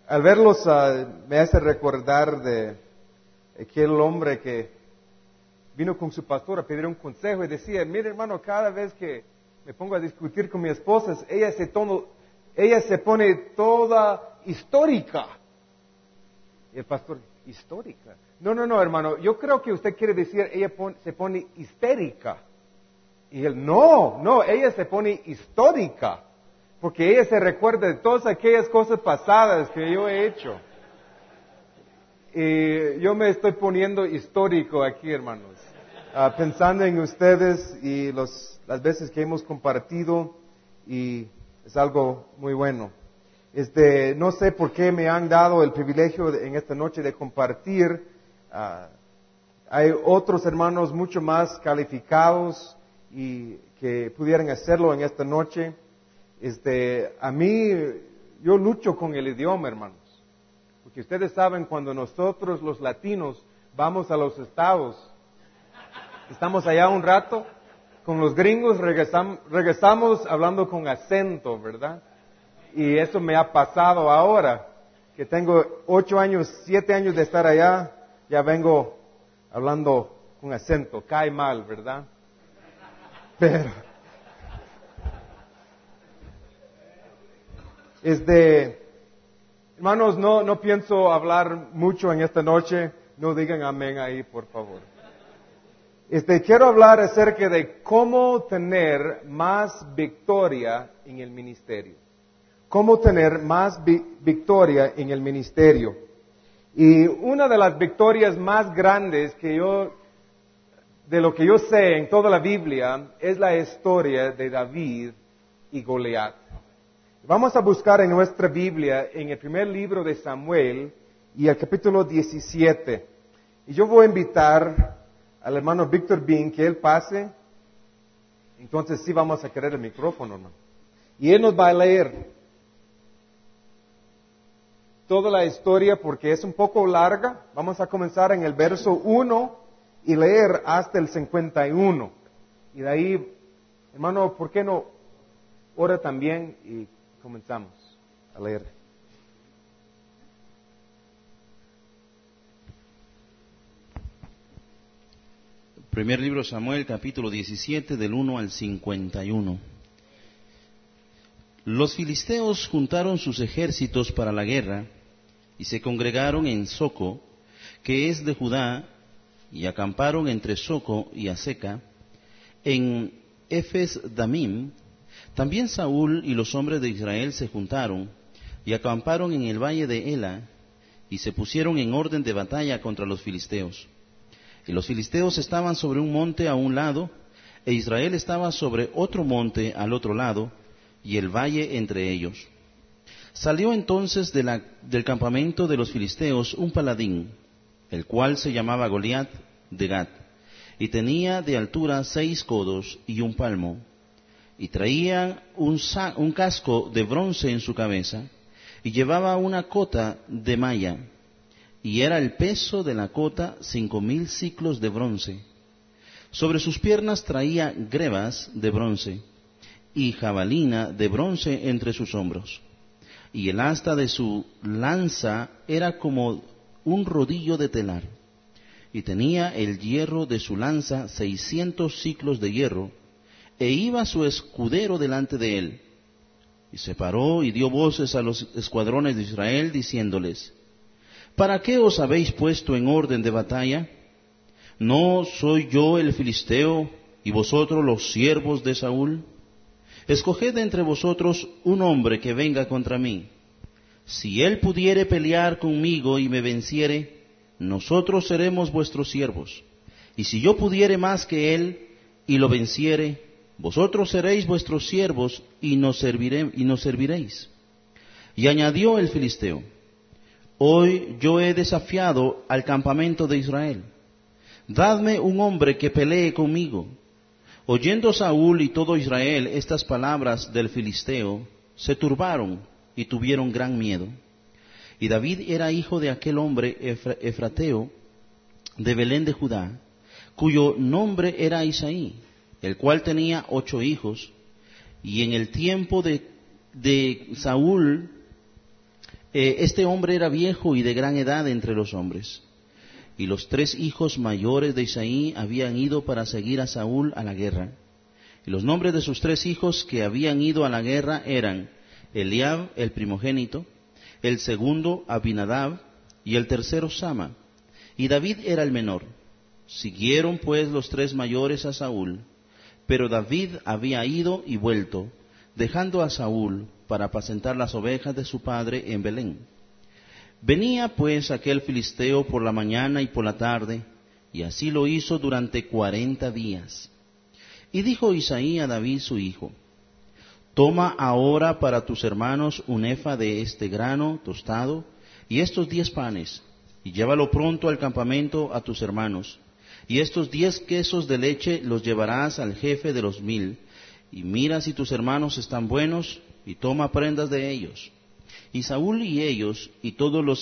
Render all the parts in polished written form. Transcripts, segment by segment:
Al verlos me hace recordar de aquel hombre que vino con su pastor a pedir un consejo y decía, mire hermano, cada vez que me pongo a discutir con mi esposa, ella se pone toda histórica. Y el pastor, ¿histórica? No, hermano, yo creo que usted quiere decir, ella se pone histérica. Y él, no, ella se pone histórica. Porque ella se recuerda de todas aquellas cosas pasadas que yo he hecho. Y yo me estoy poniendo histórico aquí, hermanos. Pensando en ustedes y las veces que hemos compartido, y es algo muy bueno. No sé por qué me han dado el privilegio en esta noche de compartir. Hay otros hermanos mucho más calificados y que pudieran hacerlo en esta noche. A mí, yo lucho con el idioma, hermanos. Porque ustedes saben, cuando nosotros los latinos vamos a los estados, estamos allá un rato, con los gringos regresamos hablando con acento, ¿verdad? Y eso me ha pasado ahora, que tengo 7 años de estar allá, ya vengo hablando con acento, cae mal, ¿verdad? Pero, hermanos, no pienso hablar mucho en esta noche, no digan amén ahí, por favor. Quiero hablar acerca de cómo tener más victoria en el ministerio. Cómo tener más victoria en el ministerio. Y una de las victorias más grandes de lo que yo sé en toda la Biblia, es la historia de David y Goliat. Vamos a buscar en nuestra Biblia, en el primer libro de Samuel, y el capítulo 17. Y yo voy a invitar al hermano Víctor Bean que él pase. Entonces sí vamos a querer el micrófono, hermano. Y él nos va a leer toda la historia porque es un poco larga. Vamos a comenzar en el verso 1 y leer hasta el 51. Y de ahí, hermano, ¿por qué no ora también y comenzamos a leer? Primer libro de Samuel, capítulo 17, del 1 al 51. Los filisteos juntaron sus ejércitos para la guerra y se congregaron en Soco, que es de Judá, y acamparon entre Soco y Aseca. En Efes Damim, también Saúl y los hombres de Israel se juntaron y acamparon en el valle de Ela y se pusieron en orden de batalla contra los filisteos. Y los filisteos estaban sobre un monte a un lado, e Israel estaba sobre otro monte al otro lado, y el valle entre ellos. Salió entonces del campamento de los filisteos un paladín, el cual se llamaba Goliat de Gat, y tenía de altura 6 codos y 1 palmo, y traía un casco de bronce en su cabeza, y llevaba una cota de malla, y era el peso de la cota 5,000 siclos de bronce. Sobre sus piernas traía grebas de bronce, y jabalina de bronce entre sus hombros. Y el asta de su lanza era como un rodillo de telar, y tenía el hierro de su lanza 600 siclos de hierro, e iba su escudero delante de él. Y se paró y dio voces a los escuadrones de Israel, diciéndoles: ¿Para qué os habéis puesto en orden de batalla? ¿No soy yo el filisteo, y vosotros los siervos de Saúl? Escoged entre vosotros un hombre que venga contra mí. Si él pudiere pelear conmigo y me venciere, nosotros seremos vuestros siervos. Y si yo pudiere más que él y lo venciere, vosotros seréis vuestros siervos y nos serviréis. Y añadió el filisteo: Hoy yo he desafiado al campamento de Israel. Dadme un hombre que pelee conmigo. Oyendo Saúl y todo Israel estas palabras del filisteo, se turbaron y tuvieron gran miedo. Y David era hijo de aquel hombre efrateo de Belén de Judá, cuyo nombre era Isaí, el cual tenía 8 hijos. Y en el tiempo de Saúl, Este hombre era viejo y de gran edad entre los hombres. Y los 3 hijos mayores de Isaí habían ido para seguir a Saúl a la guerra. Y los nombres de sus 3 hijos que habían ido a la guerra eran Eliab, el primogénito, el segundo Abinadab, y el tercero Sama. Y David era el menor. Siguieron pues los 3 mayores a Saúl, pero David había ido y vuelto, dejando a Saúl para apacentar las ovejas de su padre en Belén. Venía pues aquel filisteo por la mañana y por la tarde, y así lo hizo durante 40 días. Y dijo Isaí a David su hijo: Toma ahora para tus hermanos un efa de este grano tostado y estos 10 panes, y llévalo pronto al campamento a tus hermanos. Y estos 10 quesos de leche los llevarás al jefe de los 1000, y mira si tus hermanos están buenos, y toma prendas de ellos. Y Saúl y ellos, y todos los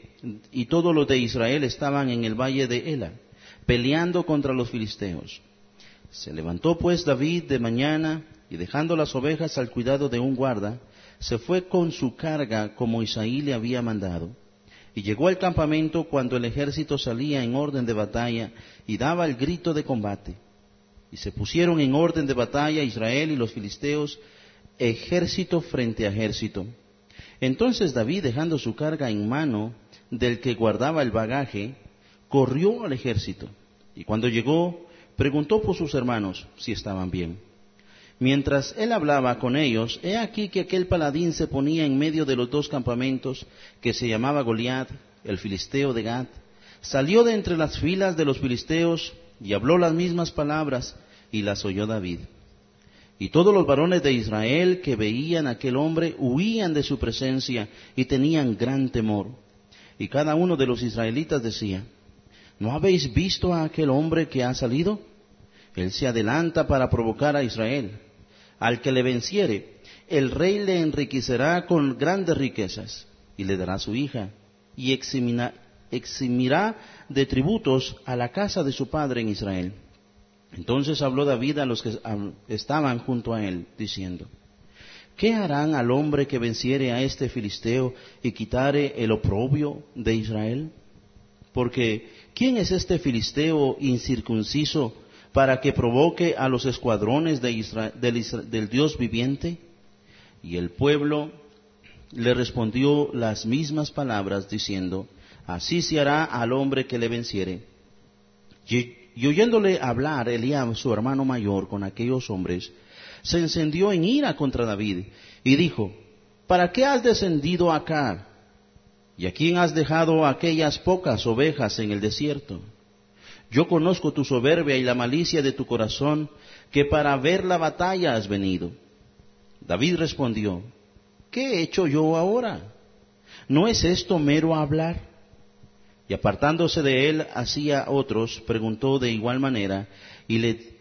de Israel estaban en el valle de Ela, peleando contra los filisteos. Se levantó pues David de mañana, y dejando las ovejas al cuidado de un guarda, se fue con su carga como Isaí le había mandado. Y llegó al campamento cuando el ejército salía en orden de batalla y daba el grito de combate. Y se pusieron en orden de batalla Israel y los filisteos, ejército frente a ejército. Entonces David, dejando su carga en mano del que guardaba el bagaje, corrió al ejército. Y cuando llegó, preguntó por sus hermanos si estaban bien. Mientras él hablaba con ellos, he aquí que aquel paladín se ponía en medio de los 2 campamentos, que se llamaba Goliat, el filisteo de Gat. Salió de entre las filas de los filisteos y habló las mismas palabras, y las oyó David. Y todos los varones de Israel que veían a aquel hombre huían de su presencia y tenían gran temor. Y cada uno de los israelitas decía: ¿No habéis visto a aquel hombre que ha salido? Él se adelanta para provocar a Israel. Al que le venciere, el rey le enriquecerá con grandes riquezas, y le dará su hija, y eximirá de tributos a la casa de su padre en Israel. Entonces habló David a los que estaban junto a él, diciendo: ¿Qué harán al hombre que venciere a este filisteo y quitare el oprobio de Israel? Porque ¿quién es este filisteo incircunciso para que provoque a los escuadrones del Dios viviente? Y el pueblo le respondió las mismas palabras, diciendo: Así se hará al hombre que le venciere. Y oyéndole hablar Eliab, su hermano mayor, con aquellos hombres, se encendió en ira contra David, y dijo: ¿Para qué has descendido acá? ¿Y a quién has dejado aquellas pocas ovejas en el desierto? Yo conozco tu soberbia y la malicia de tu corazón, que para ver la batalla has venido. David respondió: ¿Qué he hecho yo ahora? ¿No es esto mero hablar? Y apartándose de él hacia otros, preguntó de igual manera, y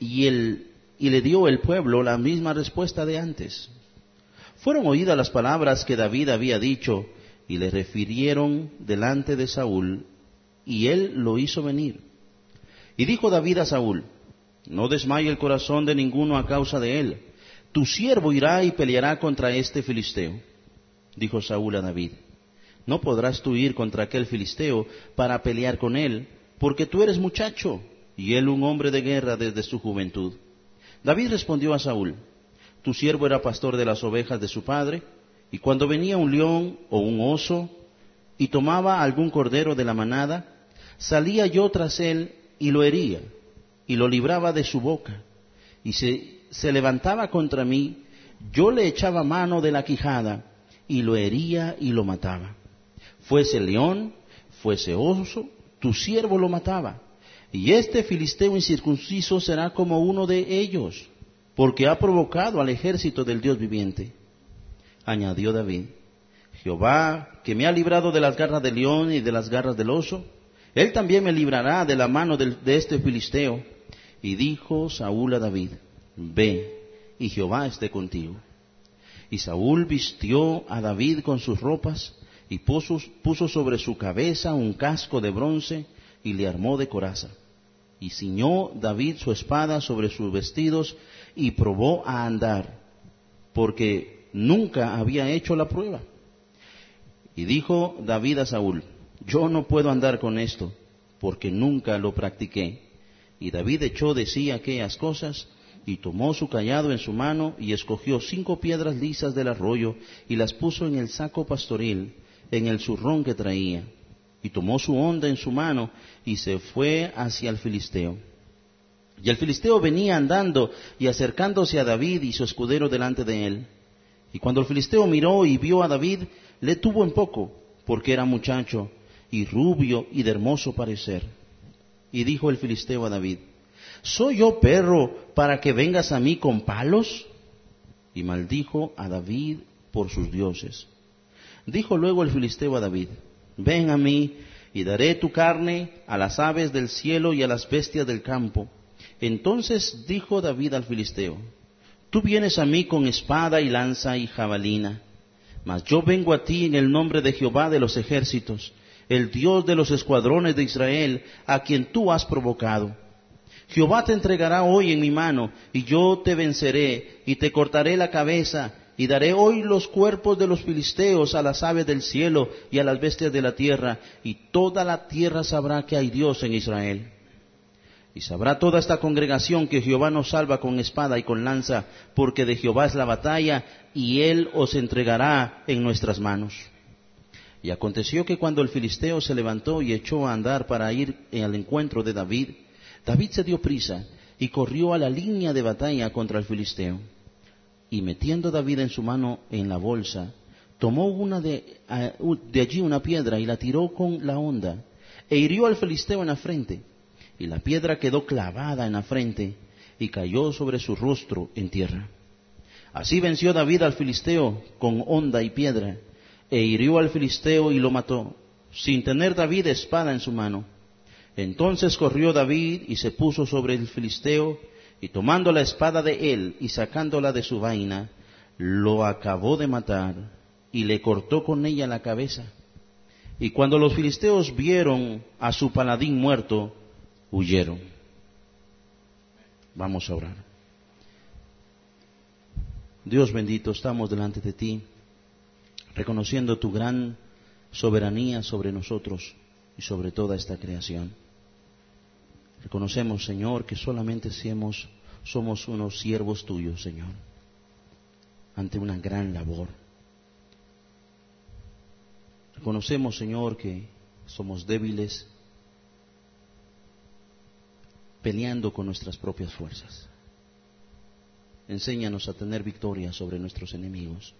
le dio el pueblo la misma respuesta de antes. Fueron oídas las palabras que David había dicho, y le refirieron delante de Saúl, y él lo hizo venir. Y dijo David a Saúl: No desmaye el corazón de ninguno a causa de él. Tu siervo irá y peleará contra este filisteo. Dijo Saúl a David: No podrás tú ir contra aquel filisteo para pelear con él, porque tú eres muchacho, y él un hombre de guerra desde su juventud. David respondió a Saúl: Tu siervo era pastor de las ovejas de su padre, y cuando venía un león o un oso, y tomaba algún cordero de la manada, salía yo tras él, y lo hería, y lo libraba de su boca, y se levantaba contra mí, yo le echaba mano de la quijada, y lo hería y lo mataba. Fuese león, fuese oso, tu siervo lo mataba. Y este filisteo incircunciso será como uno de ellos, porque ha provocado al ejército del Dios viviente. Añadió David: Jehová, que me ha librado de las garras del león y de las garras del oso, él también me librará de la mano de este filisteo. Y dijo Saúl a David: Ve, y Jehová esté contigo. Y Saúl vistió a David con sus ropas, y puso sobre su cabeza un casco de bronce, y le armó de coraza. Y ciñó David su espada sobre sus vestidos, y probó a andar, porque nunca había hecho la prueba. Y dijo David a Saúl: yo no puedo andar con esto, porque nunca lo practiqué. Y David echó de sí aquellas cosas, y tomó su cayado en su mano, y escogió 5 piedras lisas del arroyo, y las puso en el saco pastoril, en el zurrón que traía. Y tomó su honda en su mano, y se fue hacia el filisteo. Y el filisteo venía andando, y acercándose a David y su escudero delante de él. Y cuando el filisteo miró y vio a David, le tuvo en poco, porque era muchacho, y rubio, y de hermoso parecer. Y dijo el filisteo a David: ¿soy yo perro para que vengas a mí con palos? Y maldijo a David por sus dioses. Dijo luego el filisteo a David: ven a mí, y daré tu carne a las aves del cielo y a las bestias del campo. Entonces dijo David al filisteo: tú vienes a mí con espada y lanza y jabalina, mas yo vengo a ti en el nombre de Jehová de los ejércitos, el Dios de los escuadrones de Israel, a quien tú has provocado. Jehová te entregará hoy en mi mano, y yo te venceré, y te cortaré la cabeza, y daré hoy los cuerpos de los filisteos a las aves del cielo y a las bestias de la tierra, y toda la tierra sabrá que hay Dios en Israel. Y sabrá toda esta congregación que Jehová nos salva con espada y con lanza, porque de Jehová es la batalla, y él os entregará en nuestras manos. Y aconteció que cuando el filisteo se levantó y echó a andar para ir al encuentro de David, David se dio prisa y corrió a la línea de batalla contra el filisteo. Y metiendo David en su mano en la bolsa, tomó de allí una piedra y la tiró con la honda, e hirió al filisteo en la frente. Y la piedra quedó clavada en la frente, y cayó sobre su rostro en tierra. Así venció David al filisteo con honda y piedra, e hirió al filisteo y lo mató, sin tener David espada en su mano. Entonces corrió David y se puso sobre el filisteo, y tomando la espada de él y sacándola de su vaina, lo acabó de matar, y le cortó con ella la cabeza. Y cuando los filisteos vieron a su paladín muerto, huyeron. Vamos a orar. Dios bendito, estamos delante de ti, reconociendo tu gran soberanía sobre nosotros y sobre toda esta creación. Reconocemos, Señor, que solamente somos unos siervos tuyos, Señor, ante una gran labor. Reconocemos, Señor, que somos débiles, peleando con nuestras propias fuerzas. Enséñanos a tener victoria sobre nuestros enemigos.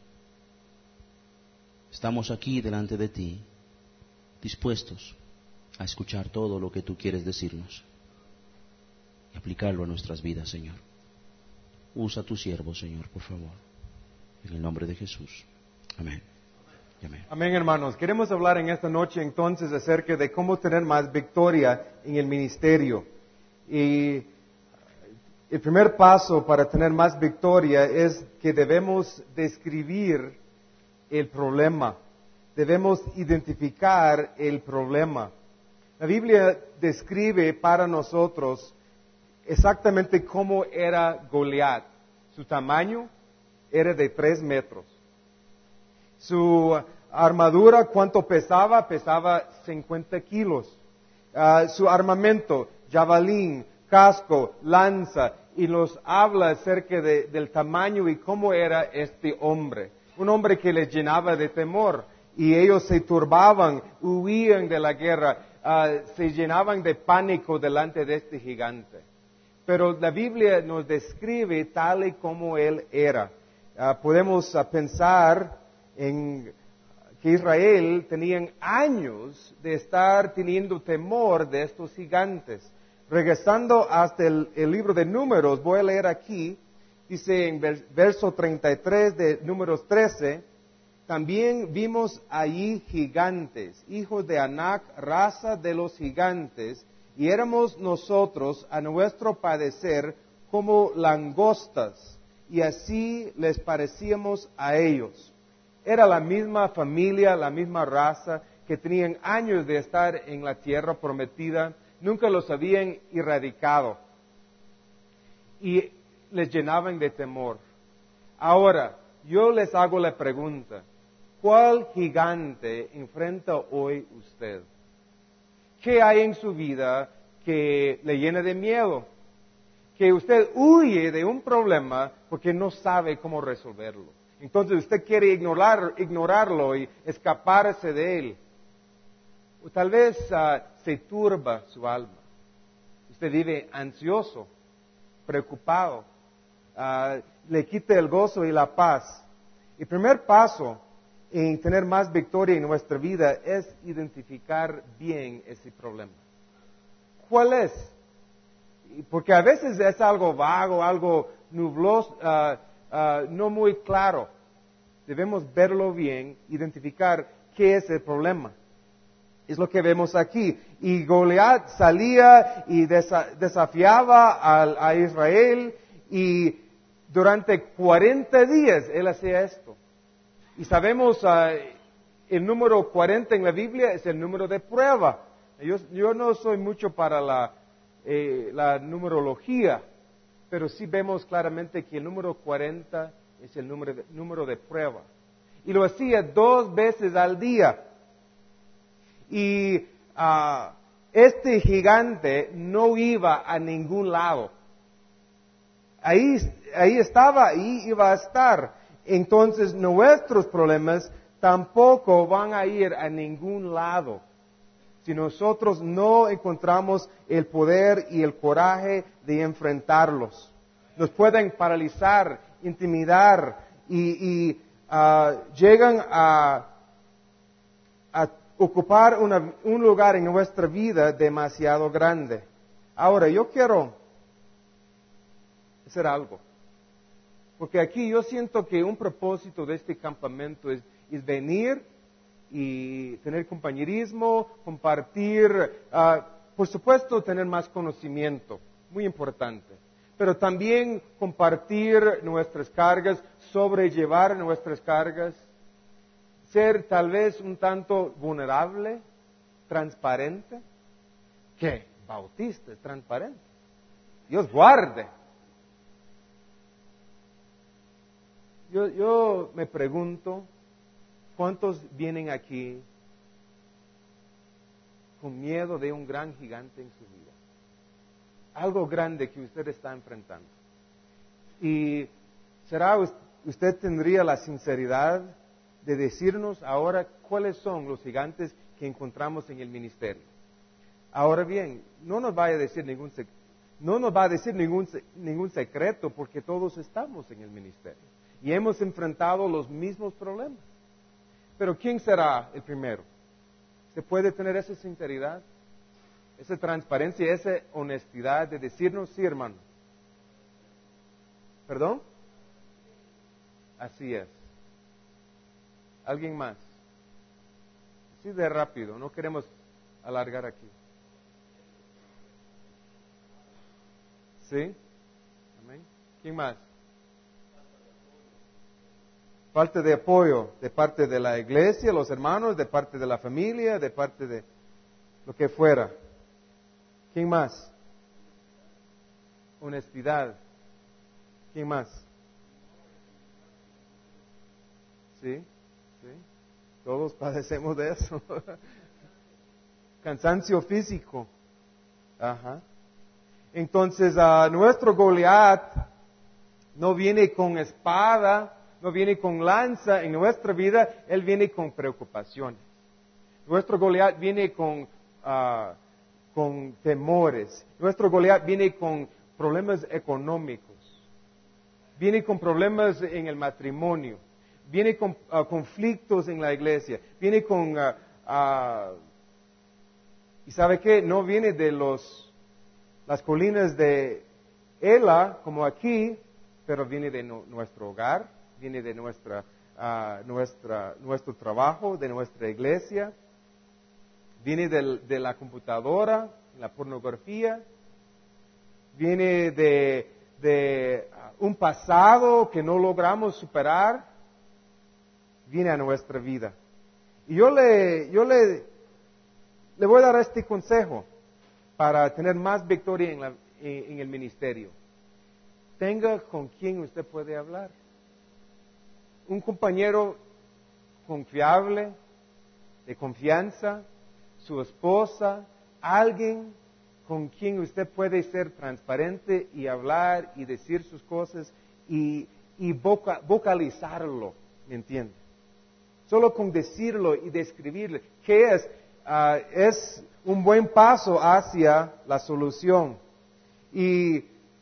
Estamos aquí delante de ti, dispuestos a escuchar todo lo que tú quieres decirnos y aplicarlo a nuestras vidas, Señor. Usa a tu siervo, Señor, por favor. En el nombre de Jesús. Amén. Amén. Amén, hermanos. Queremos hablar en esta noche entonces acerca de cómo tener más victoria en el ministerio. Y el primer paso para tener más victoria es que debemos describir el problema. Debemos identificar el problema. La Biblia describe para nosotros exactamente cómo era Goliat. Su tamaño era de 3 metros. Su armadura, ¿cuánto pesaba? Pesaba 50 kilos. Su armamento, jabalín, casco, lanza, y nos habla acerca del tamaño y cómo era este hombre. Un hombre que les llenaba de temor, y ellos se turbaban, huían de la guerra, se llenaban de pánico delante de este gigante. Pero la Biblia nos describe tal y como él era. Podemos pensar en que Israel tenían años de estar teniendo temor de estos gigantes. Regresando hasta el libro de Números, voy a leer aquí, dice en verso 33 de Números 13, también vimos allí gigantes, hijos de Anac, raza de los gigantes, y éramos nosotros, a nuestro parecer, como langostas, y así les parecíamos a ellos. Era la misma familia, la misma raza, que tenían años de estar en la tierra prometida, nunca los habían erradicado, y les llenaban de temor. Ahora, yo les hago la pregunta, ¿Cuál gigante enfrenta hoy usted? ¿Qué hay en su vida que le llena de miedo? Que usted huye de un problema porque no sabe cómo resolverlo. Entonces usted quiere ignorarlo y escaparse de él. O tal vez se turba su alma. Usted vive ansioso, preocupado, le quita el gozo y la paz. El primer paso en tener más victoria en nuestra vida es identificar bien ese problema. ¿Cuál es? Porque a veces es algo vago, algo nubloso, no muy claro. Debemos verlo bien, identificar qué es el problema. Es lo que vemos aquí. Y Goliat salía y desafiaba a Israel y durante 40 días él hacía esto. Y sabemos el número 40 en la Biblia es el número de prueba. Yo no soy mucho para la numerología, pero sí vemos claramente que el número 40 es el número de prueba. Y lo hacía 2 veces al día. Y este gigante no iba a ningún lado. Ahí estaba, ahí iba a estar. Entonces nuestros problemas tampoco van a ir a ningún lado si nosotros no encontramos el poder y el coraje de enfrentarlos. Nos pueden paralizar, intimidar y llegan a ocupar un lugar en nuestra vida demasiado grande. Ahora, yo quiero hacer algo. Porque aquí yo siento que un propósito de este campamento es venir y tener compañerismo, compartir, por supuesto tener más conocimiento, muy importante. Pero también compartir nuestras cargas, sobrellevar nuestras cargas, ser tal vez un tanto vulnerable, transparente. ¿Qué? Bautista es transparente. Dios guarde. Yo me pregunto, ¿cuántos vienen aquí con miedo de un gran gigante en su vida? Algo grande que usted está enfrentando. Y usted tendría la sinceridad de decirnos ahora cuáles son los gigantes que encontramos en el ministerio. Ahora bien, no nos va a decir ningún secreto porque todos estamos en el ministerio y hemos enfrentado los mismos problemas. Pero ¿quién será el primero? ¿Se puede tener esa sinceridad, esa transparencia, esa honestidad de decirnos, sí, hermano? ¿Perdón? Así es. ¿Alguien más? Así de rápido, no queremos alargar aquí. ¿Sí? Amén. ¿Quién más? Falta de apoyo de parte de la iglesia, los hermanos, de parte de la familia, de parte de lo que fuera. ¿Quién más? Honestidad. ¿Quién más? ¿Sí? ¿Sí? Todos padecemos de eso. Cansancio físico. Ajá. Entonces, nuestro Goliat no viene con espada, no viene con lanza en nuestra vida, él viene con preocupaciones. Nuestro Goliat viene con temores. Nuestro Goliat viene con problemas económicos. Viene con problemas en el matrimonio. Viene con conflictos en la iglesia. Viene con... ¿Y sabe qué? No viene de las colinas de Ela, como aquí, pero viene de nuestro hogar, viene de nuestro trabajo, de nuestra iglesia, viene de la computadora, la pornografía, viene de un pasado que no logramos superar, viene a nuestra vida. Y yo le voy a dar este consejo para tener más victoria en el ministerio. Tenga con quien usted puede hablar. Un compañero confiable, de confianza, su esposa, alguien con quien usted puede ser transparente y hablar y decir sus cosas y vocalizarlo, ¿me entiende? Solo con decirlo y describirle, ¿qué es? Es un buen paso hacia la solución. Y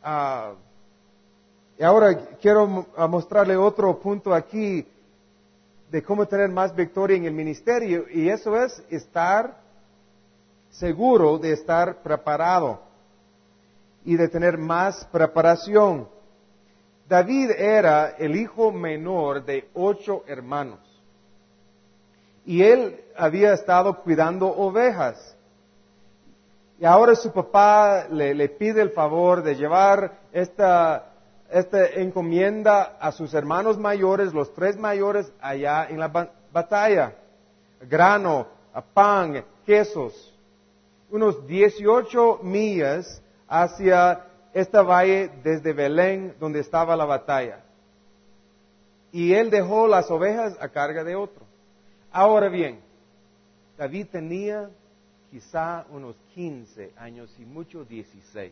ahora quiero mostrarle otro punto aquí de cómo tener más victoria en el ministerio, y eso es estar seguro de estar preparado y de tener más preparación. David era el hijo menor de 8 hermanos. Y él había estado cuidando ovejas. Y ahora su papá le pide el favor de llevar esta encomienda a sus hermanos mayores, los 3 mayores, allá en la batalla. Grano, pan, quesos. Unos 18 millas hacia esta valle desde Belén, donde estaba la batalla. Y él dejó las ovejas a carga de otro. Ahora bien, David tenía quizá unos 15 años y mucho 16.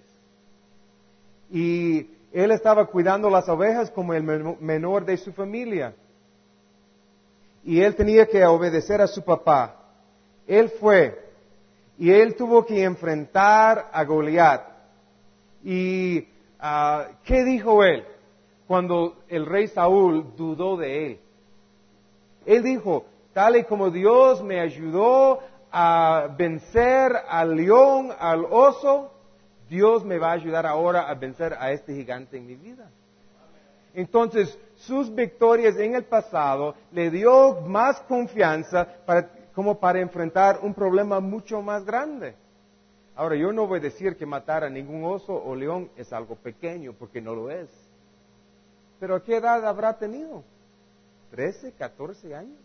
Y él estaba cuidando las ovejas como el menor de su familia. Y él tenía que obedecer a su papá. Él fue, y él tuvo que enfrentar a Goliat. ¿Y qué dijo él cuando el rey Saúl dudó de él? Él dijo, tal y como Dios me ayudó a vencer al león, al oso, Dios me va a ayudar ahora a vencer a este gigante en mi vida. Entonces, sus victorias en el pasado le dio más confianza como para enfrentar un problema mucho más grande. Ahora, yo no voy a decir que matar a ningún oso o león es algo pequeño, porque no lo es. Pero ¿a qué edad habrá tenido? ¿13, 14 años?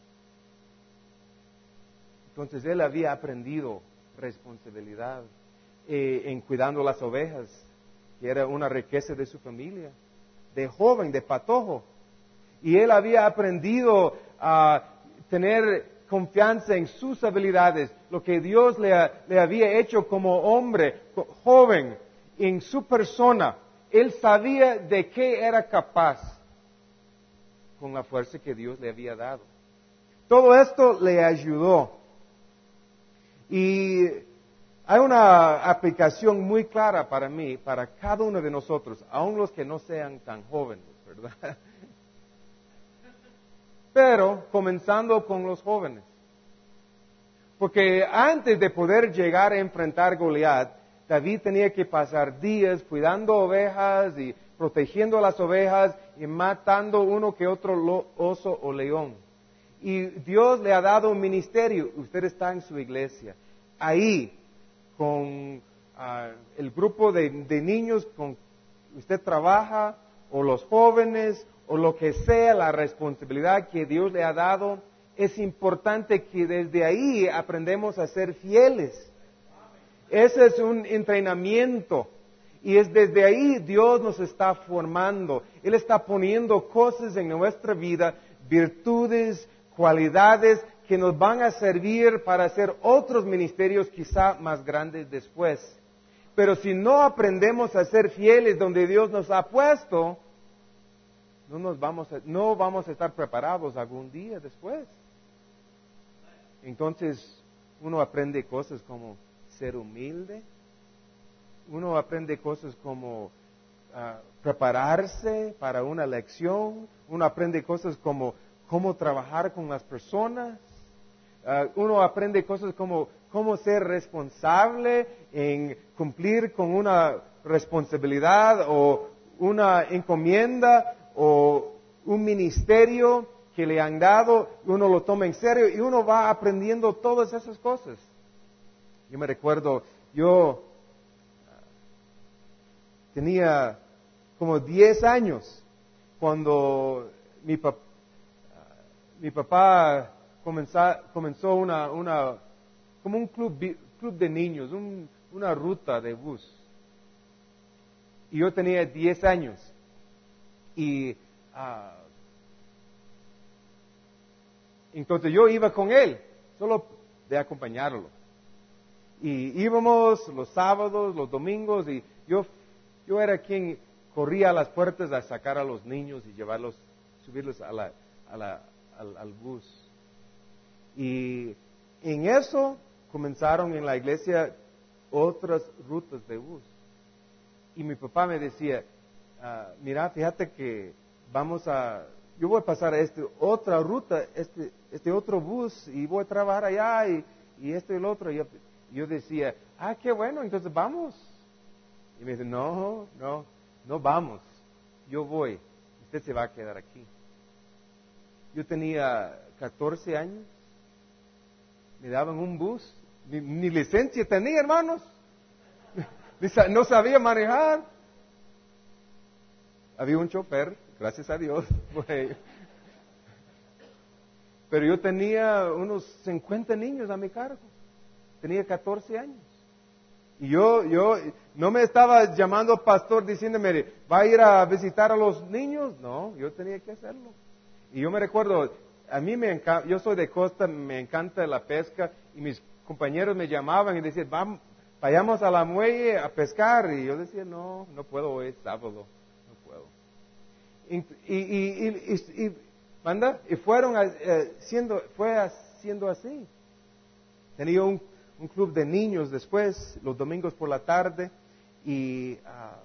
Entonces él había aprendido responsabilidad en cuidando las ovejas, que era una riqueza de su familia, de joven, de patojo. Y él había aprendido a tener confianza en sus habilidades, lo que Dios le había hecho como hombre, joven, en su persona. Él sabía de qué era capaz con la fuerza que Dios le había dado. Todo esto le ayudó. Y hay una aplicación muy clara para mí, para cada uno de nosotros, aun los que no sean tan jóvenes, ¿verdad? Pero comenzando con los jóvenes. Porque antes de poder llegar a enfrentar a Goliat, David tenía que pasar días cuidando ovejas y protegiendo a las ovejas y matando uno que otro oso o león. Y Dios le ha dado un ministerio. Usted está en su iglesia. Ahí, con el grupo de niños con usted trabaja, o los jóvenes, o lo que sea, la responsabilidad que Dios le ha dado, es importante que desde ahí aprendemos a ser fieles. Ese es un entrenamiento. Y es desde ahí Dios nos está formando. Él está poniendo cosas en nuestra vida, virtudes, cualidades que nos van a servir para hacer otros ministerios quizá más grandes después. Pero si no aprendemos a ser fieles donde Dios nos ha puesto, no vamos a estar preparados algún día después. Entonces, uno aprende cosas como ser humilde, uno aprende cosas como prepararse para una lección, uno aprende cosas como cómo trabajar con las personas, uno aprende cosas como cómo ser responsable en cumplir con una responsabilidad o una encomienda o un ministerio que le han dado, uno lo toma en serio y uno va aprendiendo todas esas cosas. Yo me recuerdo, yo tenía como 10 años cuando mi papá comenzó como un club de niños, una ruta de bus. Y yo tenía 10 años. Y Entonces yo iba con él, solo de acompañarlo. Y íbamos los sábados, los domingos, y yo era quien corría a las puertas a sacar a los niños y llevarlos, subirlos al bus. Y en eso comenzaron en la iglesia otras rutas de bus. Y mi papá me decía, mira, fíjate que yo voy a pasar a otra ruta, este otro bus, y voy a trabajar allá, y esto y el otro. Y yo decía, qué bueno, entonces vamos. Y me dice, no vamos, yo voy, usted se va a quedar aquí. Yo tenía 14 años, me daban un bus, ni licencia tenía, hermanos, no sabía manejar. Había un chofer, gracias a Dios, pero yo tenía unos 50 niños a mi cargo, tenía 14 años. Y yo no me estaba llamando pastor diciéndome, ¿va a ir a visitar a los niños? No, yo tenía que hacerlo. Y yo me recuerdo, a mí yo soy de costa, me encanta la pesca, y mis compañeros me llamaban y decían, vayamos a la muelle a pescar. Y yo decía, no puedo, hoy es sábado, no puedo. Fue haciendo así. Tenía un club de niños después, los domingos por la tarde, y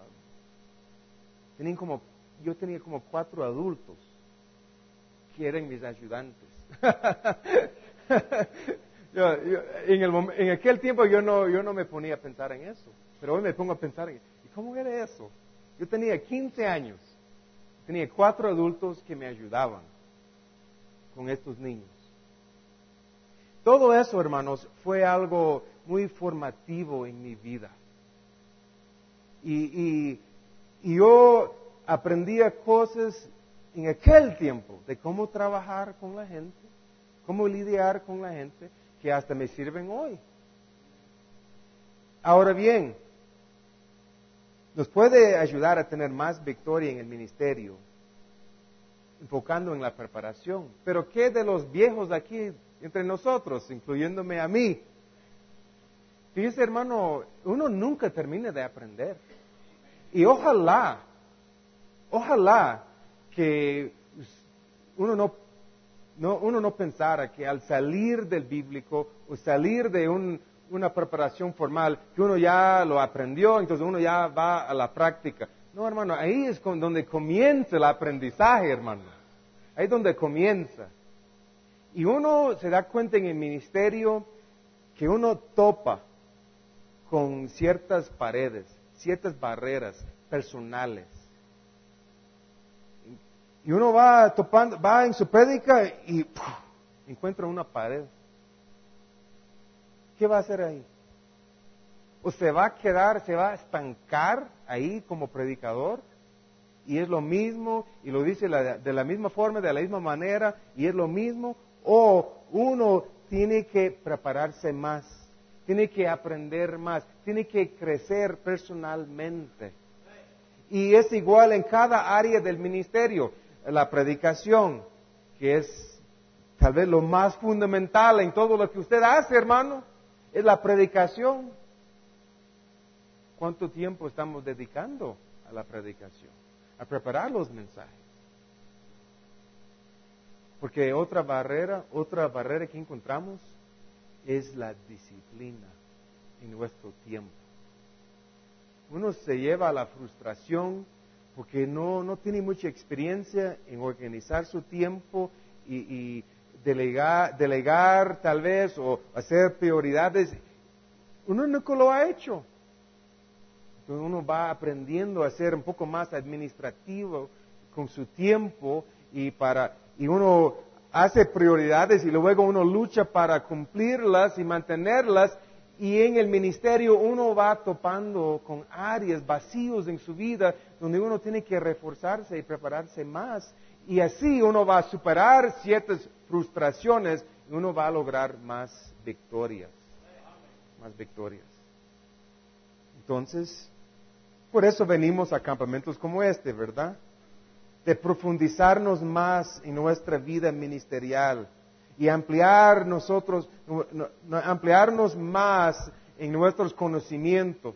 yo tenía como 4 adultos que eran mis ayudantes. En aquel tiempo yo no me ponía a pensar en eso, pero hoy me pongo a pensar ¿y cómo era eso? Yo tenía 15 años, tenía 4 adultos que me ayudaban con estos niños. Todo eso, hermanos, fue algo muy formativo en mi vida. Y yo aprendía cosas en aquel tiempo de cómo trabajar con la gente, cómo lidiar con la gente, que hasta me sirven hoy. Ahora bien, nos puede ayudar a tener más victoria en el ministerio, enfocando en la preparación. Pero ¿qué de los viejos aquí entre nosotros, incluyéndome a mí? Fíjese, hermano, uno nunca termina de aprender. Y ojalá que uno no pensara que al salir del bíblico o salir de una preparación formal, que uno ya lo aprendió, entonces uno ya va a la práctica. No, hermano, ahí es donde comienza el aprendizaje, hermano. Ahí es donde comienza. Y uno se da cuenta en el ministerio que uno topa con ciertas paredes, ciertas barreras personales. Y uno va en su prédica y encuentra una pared. ¿Qué va a hacer ahí? ¿O se va a estancar ahí como predicador? Y es lo mismo, y lo dice de la misma forma, de la misma manera, y es lo mismo. O uno tiene que prepararse más, tiene que aprender más, tiene que crecer personalmente. Y es igual en cada área del ministerio. La predicación, que es tal vez lo más fundamental en todo lo que usted hace, hermano, es la predicación. ¿Cuánto tiempo estamos dedicando a la predicación? A preparar los mensajes. Porque otra barrera que encontramos es la disciplina en nuestro tiempo. Uno se lleva a la frustración porque no tiene mucha experiencia en organizar su tiempo y delegar tal vez o hacer prioridades. Uno nunca lo ha hecho. Entonces uno va aprendiendo a ser un poco más administrativo con su tiempo y uno hace prioridades y luego uno lucha para cumplirlas y mantenerlas. Y en el ministerio uno va topando con áreas, vacíos en su vida, donde uno tiene que reforzarse y prepararse más. Y así uno va a superar ciertas frustraciones y uno va a lograr más victorias. Más victorias. Entonces, por eso venimos a campamentos como este, ¿verdad? De profundizarnos más en nuestra vida ministerial. y ampliarnos más en nuestros conocimientos.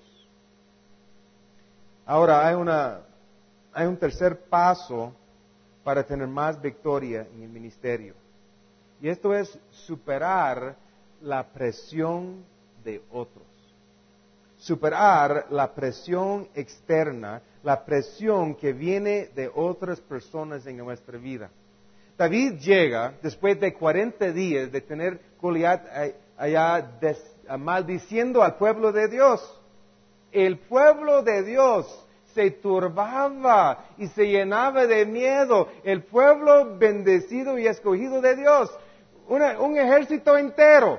Ahora, hay un tercer paso para tener más victoria en el ministerio. Y esto es superar la presión de otros. Superar la presión externa, la presión que viene de otras personas en nuestra vida. David llega después de 40 días de tener Goliat allá maldiciendo al pueblo de Dios. El pueblo de Dios se turbaba y se llenaba de miedo. El pueblo bendecido y escogido de Dios. Un ejército entero.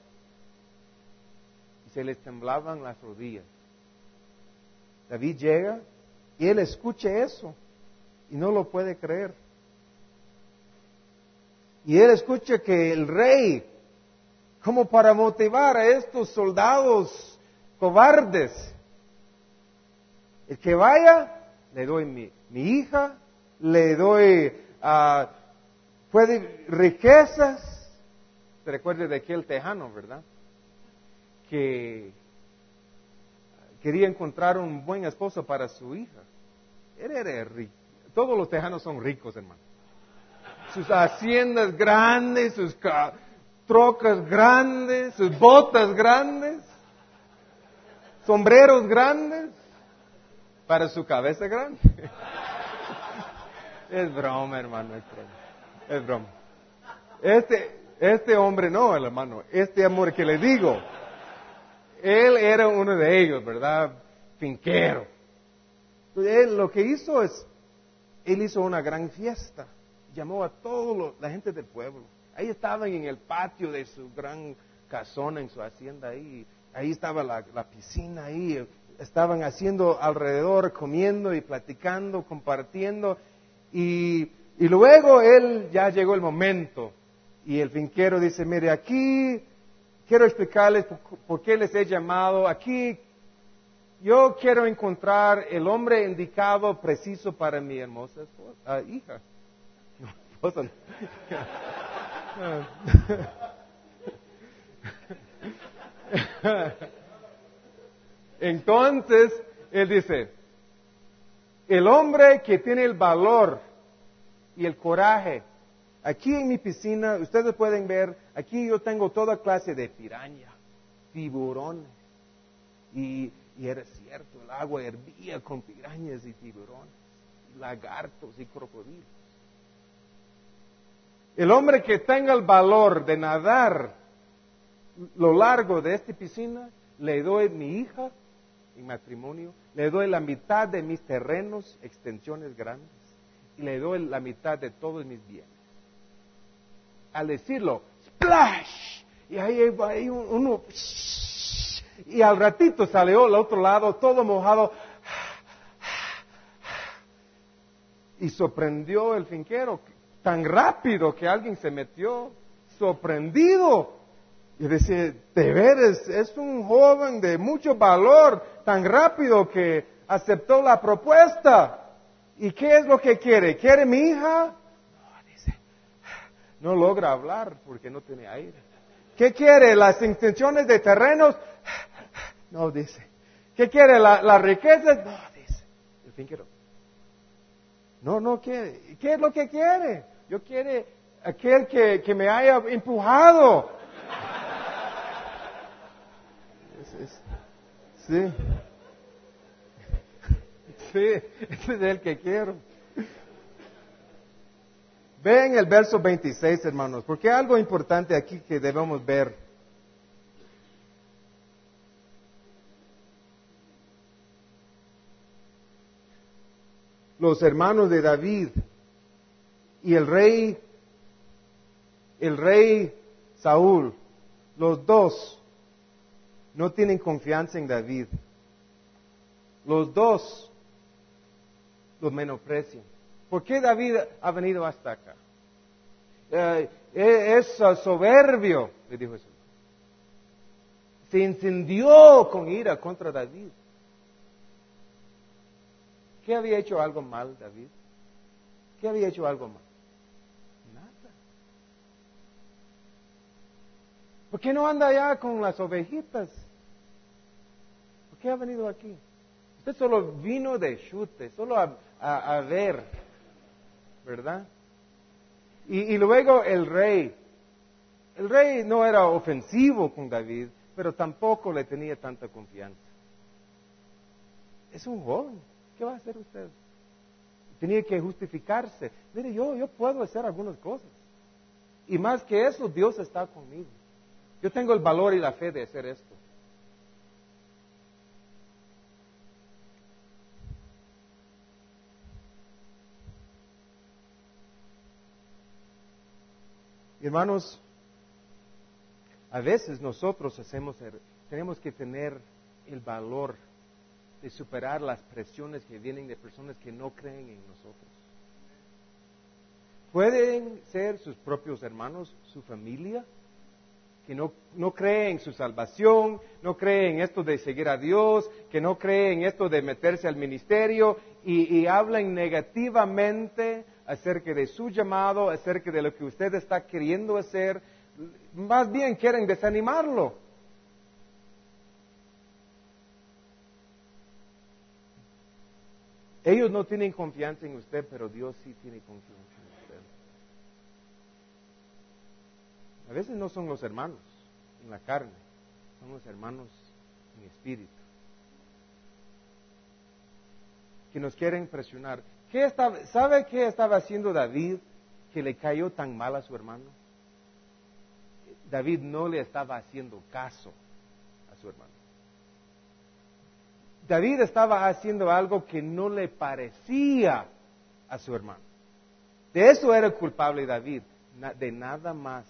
Y se les temblaban las rodillas. David llega y él escucha eso y no lo puede creer. Y él escucha que el rey, como para motivar a estos soldados cobardes, el que vaya, le doy mi hija, le doy riquezas. Se recuerda de aquel tejano, ¿verdad? Que quería encontrar un buen esposo para su hija. Él era rico. Todos los tejanos son ricos, hermano. Sus haciendas grandes, sus trocas grandes, sus botas grandes, sombreros grandes, para su cabeza grande. Es broma, hermano, es broma. Este hombre no, hermano, este amor que le digo, él era uno de ellos, ¿verdad? Finquero. Entonces, él lo que hizo es, él hizo una gran fiesta. Llamó a toda la gente del pueblo. Ahí estaban en el patio de su gran casona, en su hacienda ahí. Ahí estaba la piscina ahí. Estaban haciendo alrededor, comiendo y platicando, compartiendo. Y luego ya llegó el momento. Y el finquero dice, mire, aquí quiero explicarles por qué les he llamado. Aquí yo quiero encontrar el hombre indicado, preciso para mi hermosa hija. Entonces, él dice, el hombre que tiene el valor y el coraje, aquí en mi piscina, ustedes pueden ver, aquí yo tengo toda clase de piraña, tiburones, y era cierto, el agua hervía con pirañas y tiburones, lagartos y crocodilos. El hombre que tenga el valor de nadar lo largo de esta piscina, le doy mi hija en matrimonio, le doy la mitad de mis terrenos, extensiones grandes, y le doy la mitad de todos mis bienes. Al decirlo, ¡splash! Y ahí uno, y al ratito salió al otro lado, todo mojado, y sorprendió el finquero, tan rápido que alguien se metió, sorprendido. Y decía, de veras, es un joven de mucho valor, tan rápido que aceptó la propuesta. ¿Y qué es lo que quiere? ¿Quiere mi hija? No, dice, no logra hablar porque no tiene aire. ¿Qué quiere? ¿Las intenciones de terrenos? No, dice. ¿Qué quiere? ¿Las riquezas? No, dice. El finquero. No quiere. ¿Qué es lo que quiere? Yo quiero aquel que me haya empujado. Sí. Sí, ese es el que quiero. Ven el verso 26, hermanos, porque hay algo importante aquí que debemos ver. Los hermanos de David y el rey Saúl, los dos no tienen confianza en David. Los dos los menosprecian. ¿Por qué David ha venido hasta acá? Es soberbio, le dijo eso. Se incendió con ira contra David. ¿Qué había hecho algo mal, David? ¿Qué había hecho algo mal? Nada. ¿Por qué no anda allá con las ovejitas? ¿Por qué ha venido aquí? Usted solo vino de chute, solo a ver, ¿verdad? Y luego el rey no era ofensivo con David, pero tampoco le tenía tanta confianza. Es un joven, ¿qué va a hacer usted? Tenía que justificarse. Mire, yo puedo hacer algunas cosas. Y más que eso, Dios está conmigo. Yo tengo el valor y la fe de hacer esto. Hermanos, a veces nosotros tenemos que tener el valor de superar las presiones que vienen de personas que no creen en nosotros. Pueden ser sus propios hermanos, su familia, que no creen en su salvación, no creen en esto de seguir a Dios, que no creen en esto de meterse al ministerio y hablan negativamente acerca de su llamado, acerca de lo que usted está queriendo hacer. Más bien quieren desanimarlo. Ellos no tienen confianza en usted, pero Dios sí tiene confianza en usted. A veces no son los hermanos en la carne, son los hermanos en espíritu, que nos quieren presionar. ¿Sabe qué estaba haciendo David que le cayó tan mal a su hermano? David no le estaba haciendo caso a su hermano. David estaba haciendo algo que no le parecía a su hermano. De eso era culpable David, de nada más.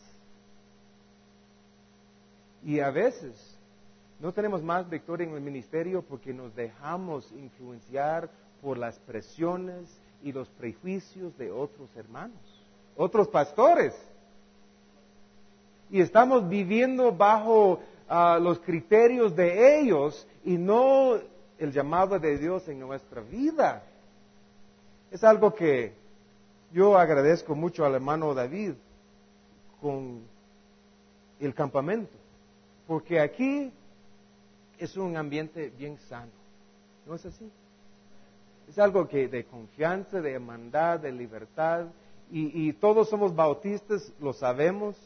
Y a veces no tenemos más victoria en el ministerio porque nos dejamos influenciar por las presiones y los prejuicios de otros hermanos, otros pastores. Y estamos viviendo bajo los criterios de ellos y no el llamado de Dios en nuestra vida. Es algo que yo agradezco mucho al hermano David con el campamento, porque aquí es un ambiente bien sano, ¿no es así? Es algo que de confianza, de hermandad, de libertad, y todos somos bautistas, lo sabemos,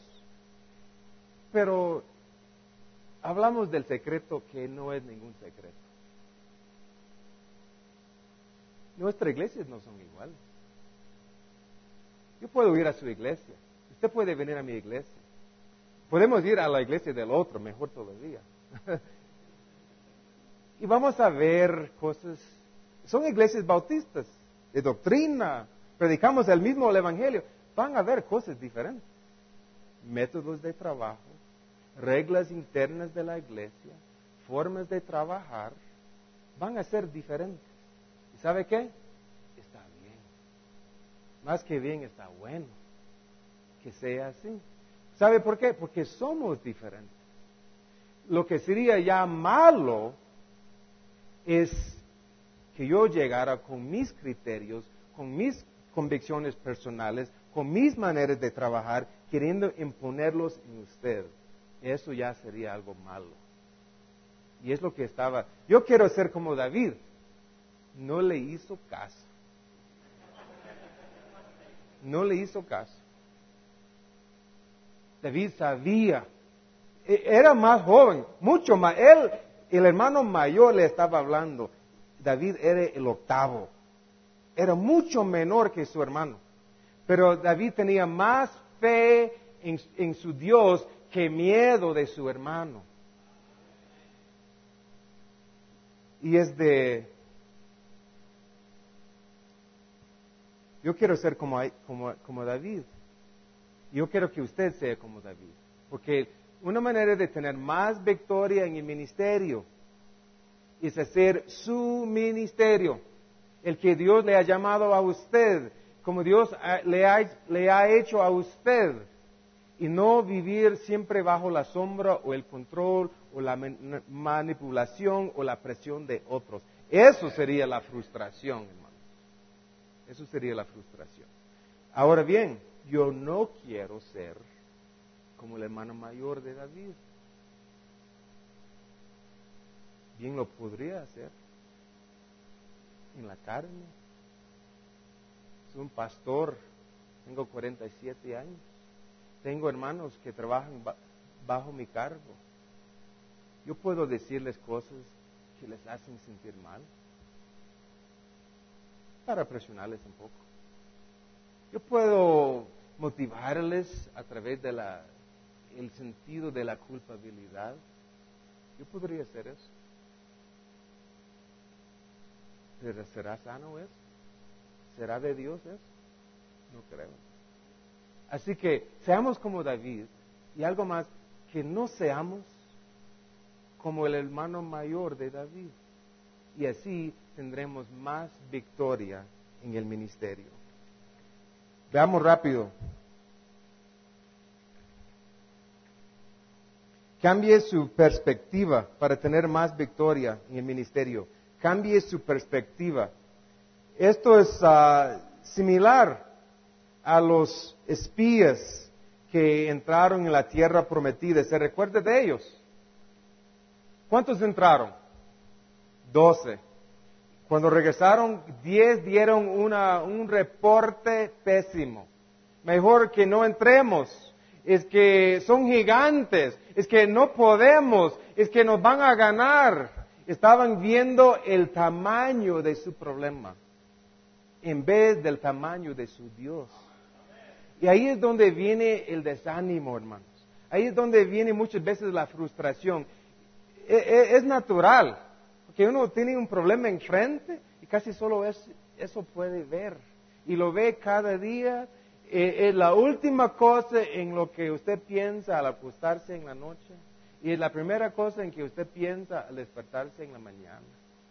pero hablamos del secreto que no es ningún secreto. Nuestras iglesias no son iguales. Yo puedo ir a su iglesia, usted puede venir a mi iglesia, podemos ir a la iglesia del otro, mejor todavía. Y vamos a ver cosas, son iglesias bautistas, de doctrina, predicamos el mismo evangelio, van a ver cosas diferentes, métodos de trabajo, reglas internas de la iglesia, formas de trabajar, van a ser diferentes. ¿Y sabe qué? Está bien. Más que bien, está bueno que sea así. ¿Sabe por qué? Porque somos diferentes. Lo que sería ya malo es que yo llegara con mis criterios, con mis convicciones personales, con mis maneras de trabajar, queriendo imponerlos en usted. Eso ya sería algo malo. Y es lo que estaba. Yo quiero ser como David. No le hizo caso. No le hizo caso. David sabía. Era más joven, mucho más. El hermano mayor le estaba hablando. David era el octavo. Era mucho menor que su hermano. Pero David tenía más fe en su Dios que miedo de su hermano. Y yo quiero ser como David. Yo quiero que usted sea como David. Porque una manera de tener más victoria en el ministerio es hacer su ministerio. El que Dios le ha llamado a usted, como Dios le ha hecho a usted. Y no vivir siempre bajo la sombra o el control o la manipulación o la presión de otros. Eso sería la frustración, hermano. Eso sería la frustración. Ahora bien, yo no quiero ser como el hermano mayor de David. Bien lo podría hacer en la carne. Soy un pastor, tengo 47 años. Tengo hermanos que trabajan bajo mi cargo. Yo puedo decirles cosas que les hacen sentir mal para presionarles un poco. Yo puedo motivarles a través de el sentido de la culpabilidad. Yo podría hacer eso. ¿Pero será sano eso? ¿Será de Dios eso? No creo. Así que seamos como David y algo más, que no seamos como el hermano mayor de David. Y así tendremos más victoria en el ministerio. Veamos rápido. Cambie su perspectiva para tener más victoria en el ministerio. Cambie su perspectiva. Esto es similar a los espías que entraron en la tierra prometida. ¿Se recuerda de ellos? ¿Cuántos entraron? 12. Cuando regresaron, 10 dieron un reporte pésimo. Mejor que no entremos. Es que son gigantes. Es que no podemos. Es que nos van a ganar. Estaban viendo el tamaño de su problema en vez del tamaño de su Dios. Y ahí es donde viene el desánimo, hermanos. Ahí es donde viene muchas veces la frustración. Es natural, porque uno tiene un problema enfrente y casi solo eso puede ver. Y lo ve cada día. Es la última cosa en lo que usted piensa al acostarse en la noche. Y es la primera cosa en que usted piensa al despertarse en la mañana.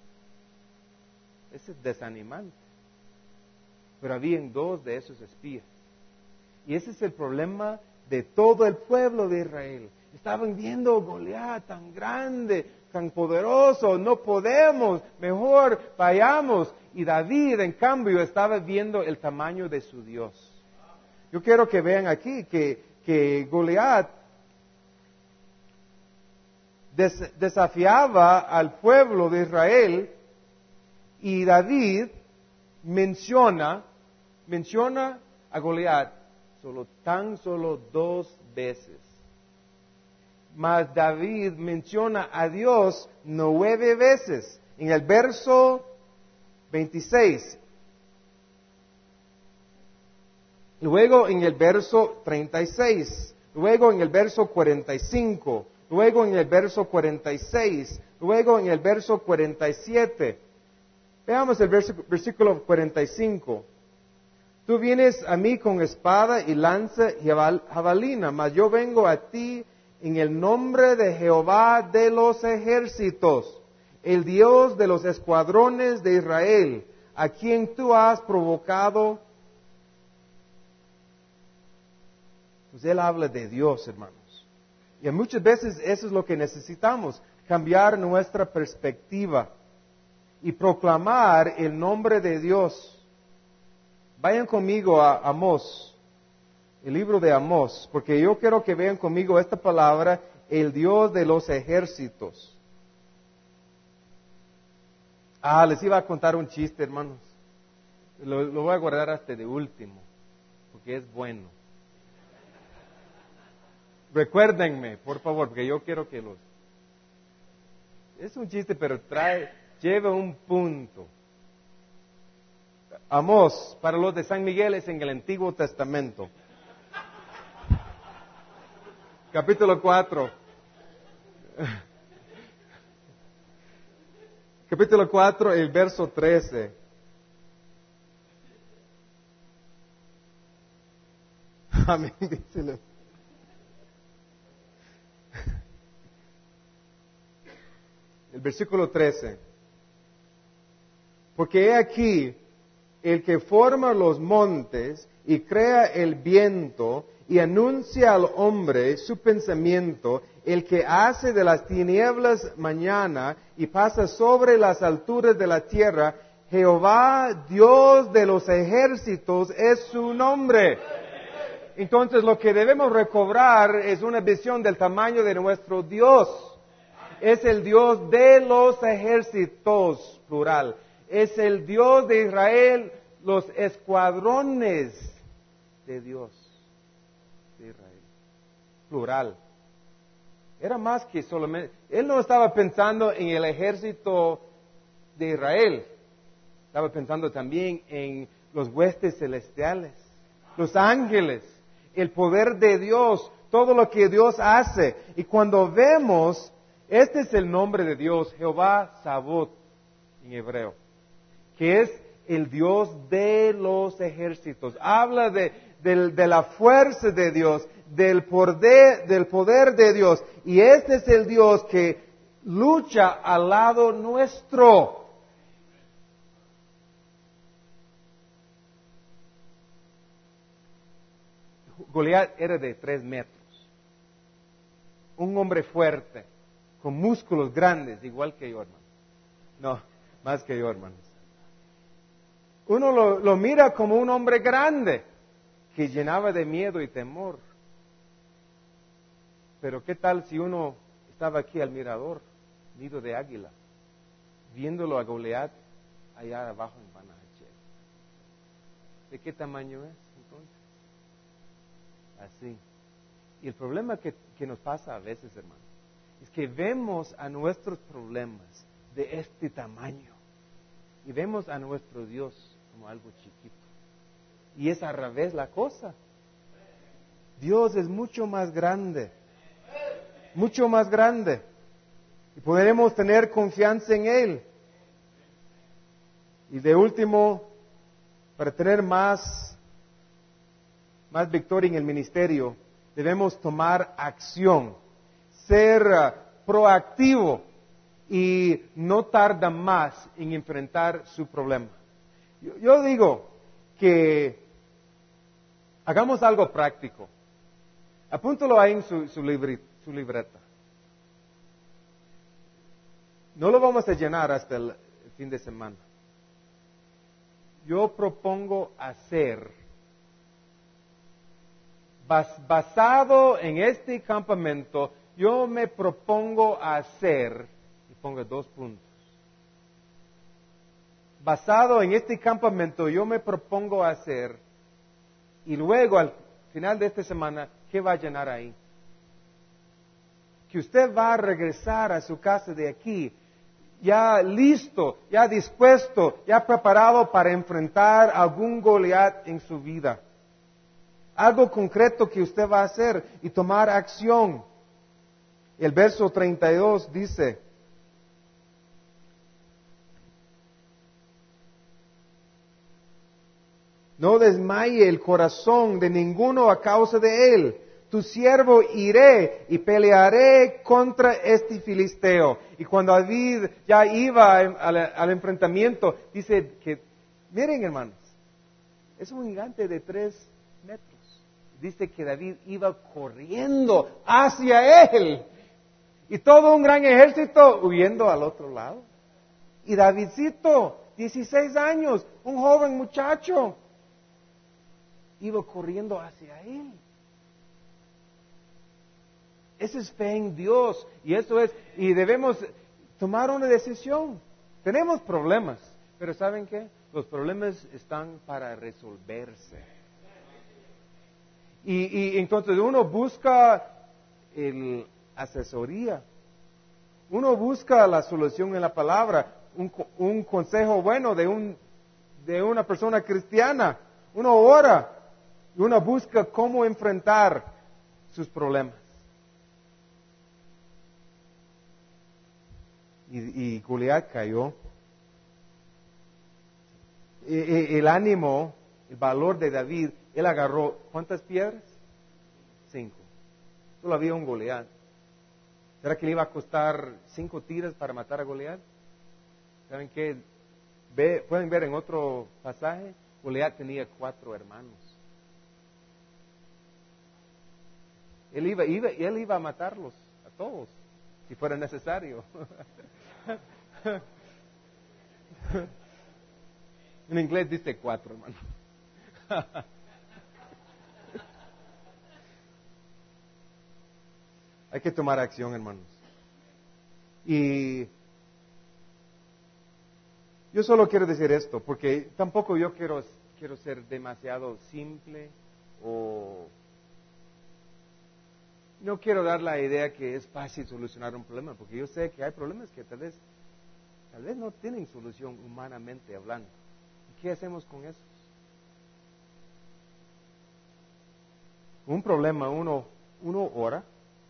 Eso es desanimante. Pero habían 2 de esos espías. Y ese es el problema de todo el pueblo de Israel. Estaban viendo a Goliat tan grande, tan poderoso, no podemos, mejor vayamos. Y David, en cambio, estaba viendo el tamaño de su Dios. Yo quiero que vean aquí que Goliat desafiaba al pueblo de Israel y David menciona a Goliat tan solo 2 veces. Mas David menciona a Dios 9 veces. En el verso 26. Luego en el verso 36. Luego en el verso 45. Luego en el verso 46. Luego en el verso 47. Veamos el versículo 45. Tú vienes a mí con espada y lanza y jabalina, mas yo vengo a ti en el nombre de Jehová de los ejércitos, el Dios de los escuadrones de Israel, a quien tú has provocado. Pues él habla de Dios, hermanos. Y muchas veces eso es lo que necesitamos, cambiar nuestra perspectiva y proclamar el nombre de Dios. Vayan conmigo a Amós, el libro de Amós, porque yo quiero que vean conmigo esta palabra, el Dios de los ejércitos. Les iba a contar un chiste, hermanos. Lo voy a guardar hasta de último, porque es bueno. Recuérdenme, por favor, porque yo quiero que Es un chiste, pero lleva un punto. Amós, para los de San Miguel, es en el Antiguo Testamento. Capítulo 4. Capítulo 4, el verso 13. Amén, díselo. El versículo 13. Porque he aquí el que forma los montes y crea el viento y anuncia al hombre su pensamiento, el que hace de las tinieblas mañana y pasa sobre las alturas de la tierra, Jehová, Dios de los ejércitos, es su nombre. Entonces lo que debemos recobrar es una visión del tamaño de nuestro Dios. Es el Dios de los ejércitos, plural. Es el Dios de Israel, los escuadrones de Dios de Israel, plural. Era más que solamente, él no estaba pensando en el ejército de Israel, estaba pensando también en los huestes celestiales, los ángeles, el poder de Dios, todo lo que Dios hace. Y cuando vemos, este es el nombre de Dios, Jehová Sabot en hebreo, que es el Dios de los ejércitos. Habla de la fuerza de Dios, del poder de Dios. Y este es el Dios que lucha al lado nuestro. Goliat era de 3 metros. Un hombre fuerte, con músculos grandes, igual que yo, hermano. No, más que yo, hermanos. Uno lo mira como un hombre grande, que llenaba de miedo y temor. Pero ¿qué tal si uno estaba aquí al mirador, nido de águila, viéndolo a Goliat allá abajo en Panajachel? ¿De qué tamaño es entonces? Así. Y el problema que nos pasa a veces, hermano, es que vemos a nuestros problemas de este tamaño y vemos a nuestro Dios como algo chiquito. Y es al revés la cosa. Dios es mucho más grande. Mucho más grande. Y podremos tener confianza en Él. Y de último, para tener más victoria en el ministerio, debemos tomar acción, ser proactivo y no tarda más en enfrentar su problema. Yo digo que hagamos algo práctico. Apúntalo ahí en su libreta. No lo vamos a llenar hasta el fin de semana. Yo propongo hacer, basado en este campamento, yo me propongo hacer, y pongo 2 puntos. Basado en este campamento, yo me propongo hacer, y luego al final de esta semana, ¿qué va a llenar ahí? Que usted va a regresar a su casa de aquí, ya listo, ya dispuesto, ya preparado para enfrentar algún Goliat en su vida. Algo concreto que usted va a hacer y tomar acción. El verso 32 dice: no desmaye el corazón de ninguno a causa de él. Tu siervo iré y pelearé contra este filisteo. Y cuando David ya iba al enfrentamiento, dice que, miren hermanos, es un gigante de 3 metros. Dice que David iba corriendo hacia él. Y todo un gran ejército huyendo al otro lado. Y Davidcito, 16 años, un joven muchacho, iba corriendo hacia él. Eso es fe en Dios. Y debemos tomar una decisión. Tenemos problemas, pero ¿saben qué? Los problemas están para resolverse. Y entonces uno busca asesoría. Uno busca la solución en la palabra, un consejo bueno de una persona cristiana. Uno ora y uno busca cómo enfrentar sus problemas. Y Goliat cayó. El ánimo, el valor de David, él agarró, ¿cuántas piedras? 5. Solo había un Goliat. ¿Será que le iba a costar 5 tiras para matar a Goliat? ¿Saben qué? Pueden ver en otro pasaje, Goliat tenía 4 hermanos. Él iba a matarlos a todos, si fuera necesario. En inglés dice 4, hermano. Hay que tomar acción, hermanos. Y yo solo quiero decir esto, porque tampoco yo quiero ser demasiado simple o no quiero dar la idea que es fácil solucionar un problema, porque yo sé que hay problemas que tal vez no tienen solución humanamente hablando. ¿Y qué hacemos con eso? Un problema, uno ora,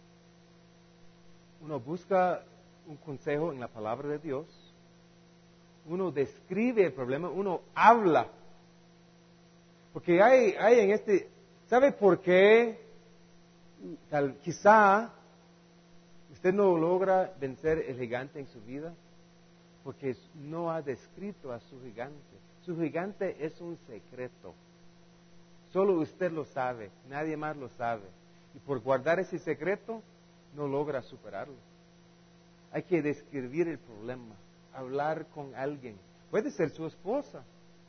uno busca un consejo en la palabra de Dios, uno describe el problema, uno habla. Porque hay en ¿sabe por qué? Quizá usted no logra vencer el gigante en su vida, porque no ha descrito a su gigante. Su gigante es un secreto. Solo usted lo sabe, nadie más lo sabe. Y por guardar ese secreto, no logra superarlo. Hay que describir el problema, hablar con alguien. Puede ser su esposa,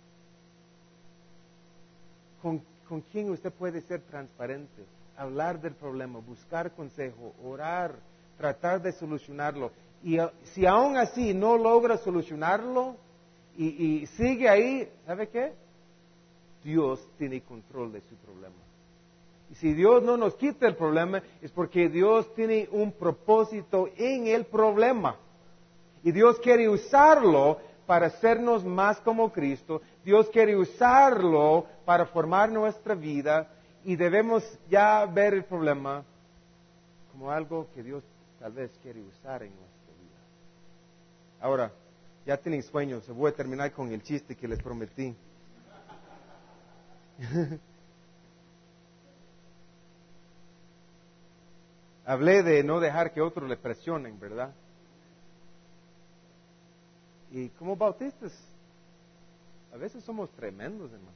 con quien usted puede ser transparente, hablar del problema, buscar consejo, orar, tratar de solucionarlo. Y si aún así no logra solucionarlo y sigue ahí, ¿sabe qué? Dios tiene control de su problema. Y si Dios no nos quita el problema, es porque Dios tiene un propósito en el problema. Y Dios quiere usarlo para hacernos más como Cristo. Dios quiere usarlo para formar nuestra vida. Y debemos ya ver el problema como algo que Dios tal vez quiere usar en nuestra vida. Ahora, ya tienen sueños. Se voy a terminar con el chiste que les prometí. Hablé de no dejar que otros le presionen, ¿verdad? Y como bautistas, a veces somos tremendos, hermano.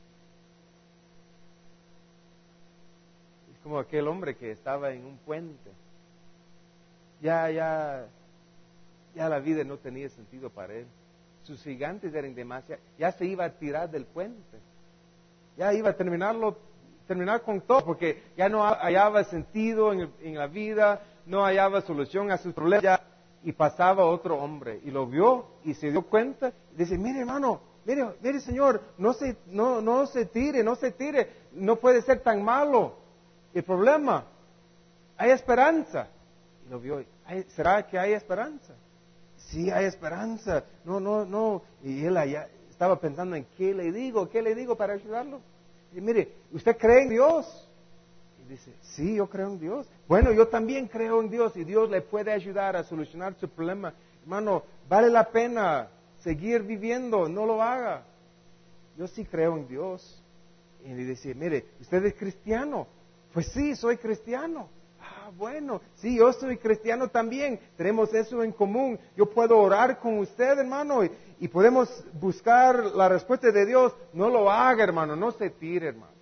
Es como aquel hombre que estaba en un puente. Ya la vida no tenía sentido para él. Sus gigantes eran demasiado. Ya se iba a tirar del puente. Ya iba a terminar con todo, porque ya no hallaba sentido en la vida, no hallaba solución a sus problemas. Y pasaba otro hombre y lo vio y se dio cuenta y dice: mire, hermano, mire señor, no se tire, no puede ser tan malo el problema, hay esperanza. Y lo vio: ¿será que hay esperanza? Sí, hay esperanza. No. Y él allá estaba pensando en qué le digo para ayudarlo. Y mire, ¿usted cree en Dios? Y dice: sí, yo creo en Dios. Bueno, yo también creo en Dios y Dios le puede ayudar a solucionar su problema. Hermano, vale la pena seguir viviendo, no lo haga. Yo sí creo en Dios. Y le dice: mire, ¿usted es cristiano? Pues sí, soy cristiano. Ah, bueno, sí, yo soy cristiano también. Tenemos eso en común. Yo puedo orar con usted, hermano, y podemos buscar la respuesta de Dios. No lo haga, hermano, no se tire, hermano.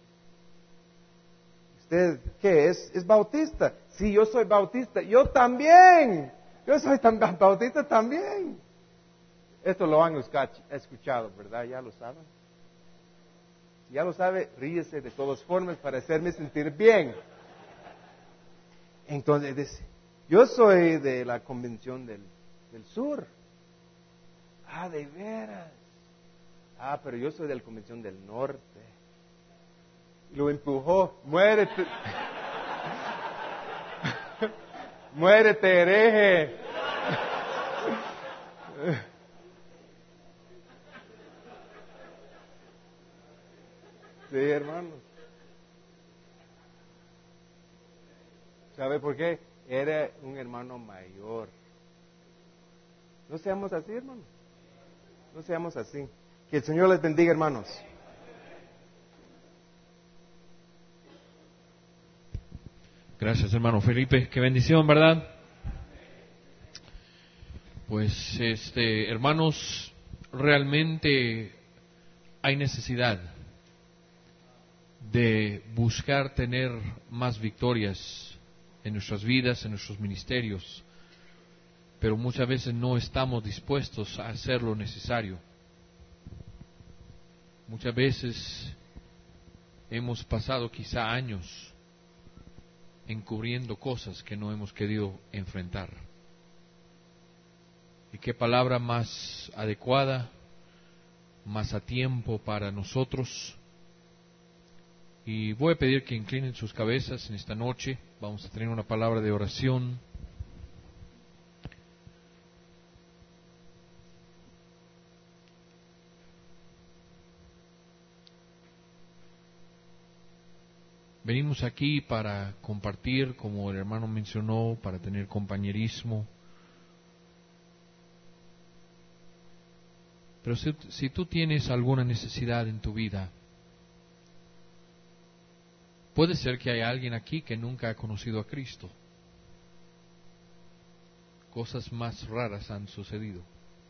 ¿Usted qué es? ¿Es bautista? Sí, yo soy bautista. Yo también. Yo soy bautista también. Esto lo han escuchado, ¿verdad? Ya lo saben. Si ya lo sabe, ríese de todas formas para hacerme sentir bien. Entonces dice: yo soy de la convención del sur. Ah, de veras. Ah, pero yo soy de la convención del norte. Lo empujó: muérete. Muérete, hereje. Sí, hermano. ¿Sabe por qué? Era un hermano mayor. No seamos así, hermano. No seamos así. Que el Señor les bendiga, hermanos. Gracias, hermano Felipe. Qué bendición, ¿verdad? Pues, hermanos, realmente hay necesidad de buscar tener más victorias en nuestras vidas, en nuestros ministerios, pero muchas veces no estamos dispuestos a hacer lo necesario. Muchas veces hemos pasado quizá años encubriendo cosas que no hemos querido enfrentar. Y qué palabra más adecuada, más a tiempo para nosotros. Y voy a pedir que inclinen sus cabezas en esta noche. Vamos a tener una palabra de oración. Venimos aquí para compartir, como el hermano mencionó, para tener compañerismo. Pero si tú tienes alguna necesidad en tu vida, puede ser que haya alguien aquí que nunca ha conocido a Cristo. Cosas más raras han sucedido.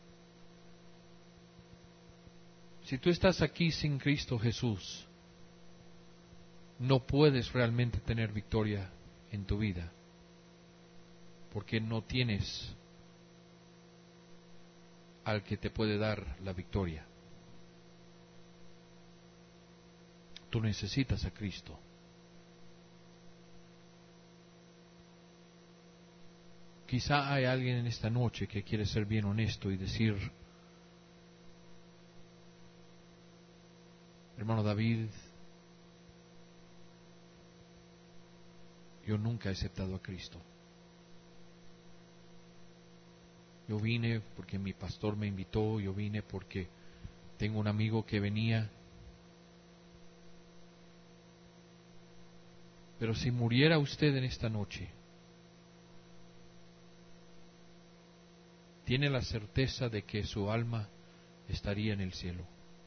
Si tú estás aquí sin Cristo Jesús, no puedes realmente tener victoria en tu vida, porque no tienes al que te puede dar la victoria. Tú necesitas a Cristo. Quizá hay alguien en esta noche que quiere ser bien honesto y decir: hermano David, yo nunca he aceptado a Cristo. Yo vine porque mi pastor me invitó, yo vine porque tengo un amigo que venía. Pero si muriera usted en esta noche, tiene la certeza de que su alma estaría en el cielo.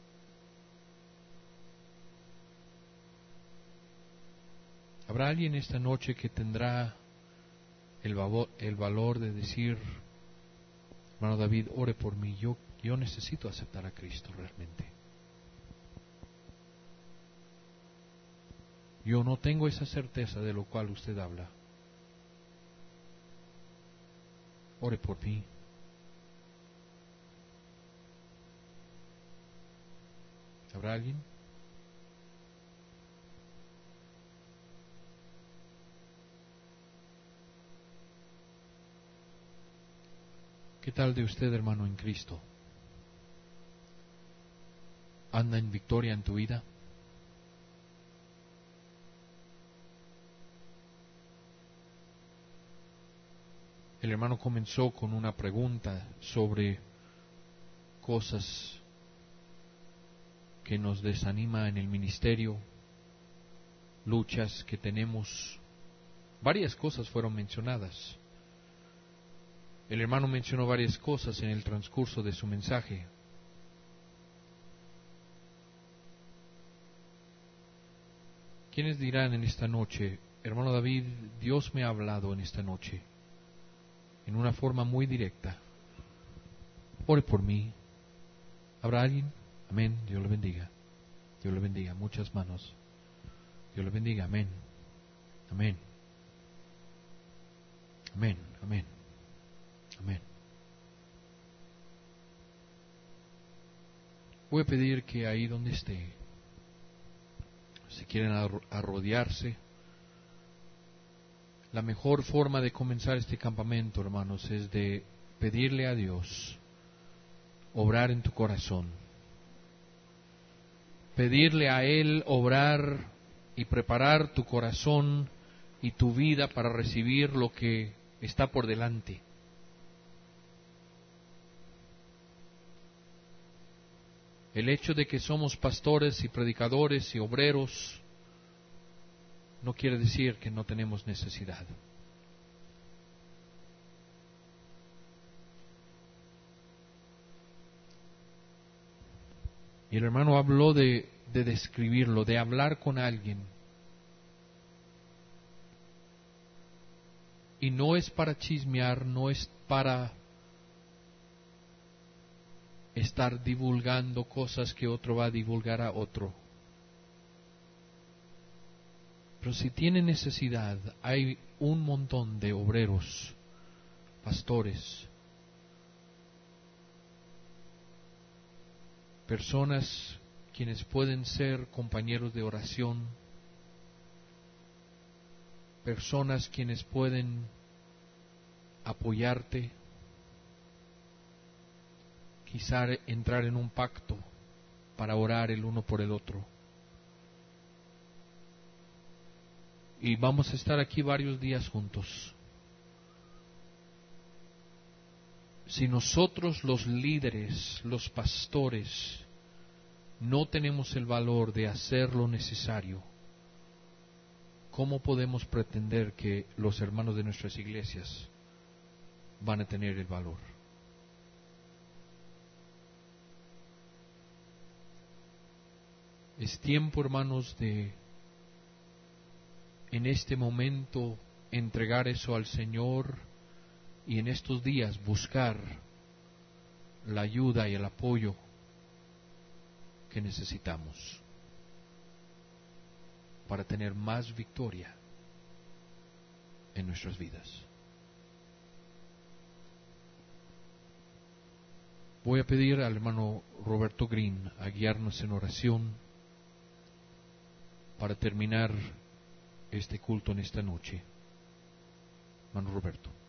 ¿Habrá alguien esta noche que tendrá el valor de decir: hermano David, ore por mí, yo necesito aceptar a Cristo realmente? Yo no tengo esa certeza de lo cual usted habla. Ore por mí. ¿Habrá alguien? ¿Qué tal de usted, hermano, en Cristo? ¿Anda en victoria en tu vida? El hermano comenzó con una pregunta sobre cosas que nos desanima en el ministerio, luchas que tenemos. Varias cosas fueron mencionadas. El hermano mencionó varias cosas en el transcurso de su mensaje. ¿Quiénes dirán en esta noche: hermano David, Dios me ha hablado en esta noche en una forma muy directa? Ore por mí. ¿Habrá alguien? Amén. Dios le bendiga. Dios le bendiga. Muchas manos. Dios le bendiga. Amén. Amén. Amén. Amén. Amén. Voy a pedir que ahí donde esté, si quieren arrodillarse, la mejor forma de comenzar este campamento, hermanos, es de pedirle a Dios obrar en tu corazón. Pedirle a Él obrar y preparar tu corazón y tu vida para recibir lo que está por delante. El hecho de que somos pastores y predicadores y obreros no quiere decir que no tenemos necesidad. Y el hermano habló de describirlo, de hablar con alguien. Y no es para chismear, no es para estar divulgando cosas que otro va a divulgar a otro. Pero si tiene necesidad, hay un montón de obreros, pastores, personas quienes pueden ser compañeros de oración, personas quienes pueden apoyarte, quizá entrar en un pacto para orar el uno por el otro. Y vamos a estar aquí varios días juntos. Si nosotros los líderes, los pastores, no tenemos el valor de hacer lo necesario, ¿cómo podemos pretender que los hermanos de nuestras iglesias van a tener el valor? Es tiempo, hermanos, de en este momento entregar eso al Señor y en estos días buscar la ayuda y el apoyo que necesitamos para tener más victoria en nuestras vidas. Voy a pedir al hermano Roberto Green a guiarnos en oración para terminar este culto en esta noche. Hermano Roberto.